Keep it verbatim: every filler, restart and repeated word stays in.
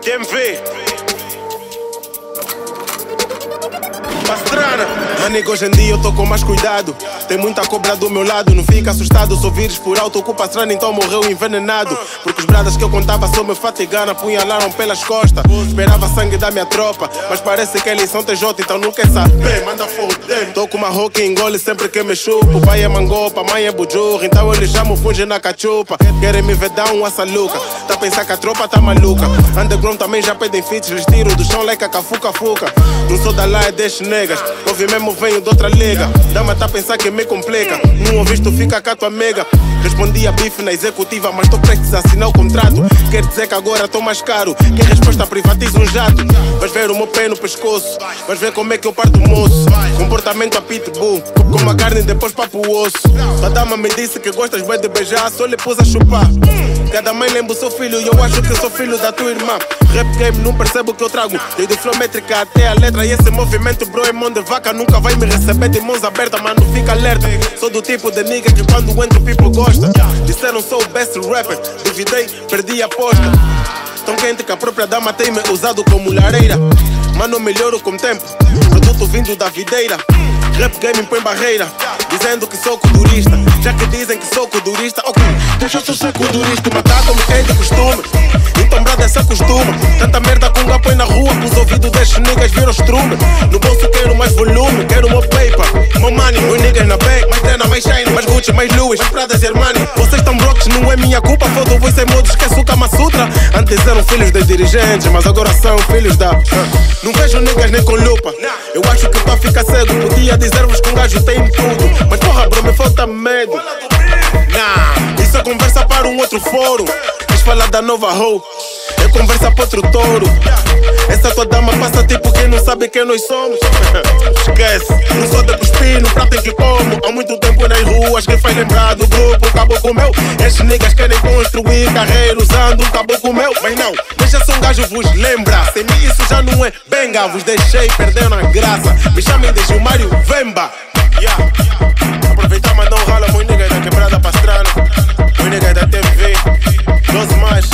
T M V Pastrana. Manigo, hoje em dia eu tô com mais cuidado. Tem muita cobra do meu lado. Não fica assustado se ouvires por alto. O Pastrana então morreu envenenado. Porque os bradas que eu contava só me fatigaram. Apunhalaram pelas costas. Esperava sangue da minha tropa, mas parece que eles são T J, então não quer saber. Manda foder. Tô com uma roca e engole sempre que me chupo. Pai é mangopa, mãe é bujurra, então eles chamam funge na cachupa. Querem me ver dar um assaluca. Tá a pensar que a tropa tá maluca. Underground também já pedem feats. Lhes tiro do chão like a cafuca-fuca. Não sou da lá, é deste negas. Ouvi mesmo venho de outra liga. Dama tá a pensar que me complica. Não ouviste, tu fica com a tua amiga. Respondi a bife na executiva, mas tô prestes a assinar o contrato. Quer dizer que agora tô mais caro. Quem resposta privatiza um jato. Vais ver o meu pé no pescoço. Vais ver como é que eu parto o moço. Comportamento a pitbull. Como a carne depois papo o osso. A dama me disse que gostas bem de beijar, só lhe pus a chupar. Cada mãe lembra o seu filho e eu acho que sou filho da tua irmã. Rap game, não percebo o que eu trago. Desde flow métrica até a letra. E esse movimento, bro, é mão de vaca. Nunca vai me receber de mãos abertas, mano, fica alerta. Sou do tipo de nigga que quando entro o people gosta. Disseram sou o best rapper. Duvidei, perdi a aposta. Tão quente que a própria dama tem me usado como lareira. Mano, melhoro com o tempo. Produto vindo da videira. Rap game põe barreira. Dizendo que sou culturista. Já que dizem que sou culturista, ok, deixa eu ser culturista. Matar como quem de costume. Então brada se acostuma. Tanta merda com um põe na rua. Que os ouvidos destes niggas viram estrume. No bolso quero mais volume. Quero meu paper, meu money. Meus niggas na bank. Mais Tena, mais Shine, mais Gucci, mais Louis, mais Pradas e Armani. Vocês tão broques, não é minha culpa. Foda o voice em modo, esquece o Kama Sutra. Antes eram filhos dos dirigentes, mas agora são filhos da... Não vejo niggas nem com lupa. Eu acho que pra ficar cego podia dizer-vos que um gajo tem tudo. Mas porra, bro, me falta medo. Nah, isso é conversa para um outro fórum. Quis falar da nova hoe, é conversa para outro touro. Essa tua dama passa tipo quem não sabe quem nós somos. Esquece, não sou de cuspir no prato em que como. Há muito tempo nas ruas que faz lembrar do grupo Caboclo meu. Estes niggas querem construir carreira usando um caboclo meu. Mas não, deixa se um gajo vos lembra. Sem mim isso já não é benga. Vos deixei, perderam a graça. Me chamem de Gilmário Vemba. Yeah. Aproveitar, mandar um rala, muito niggas da quebrada Pastrana. Muito niggas da T M V. doze mais.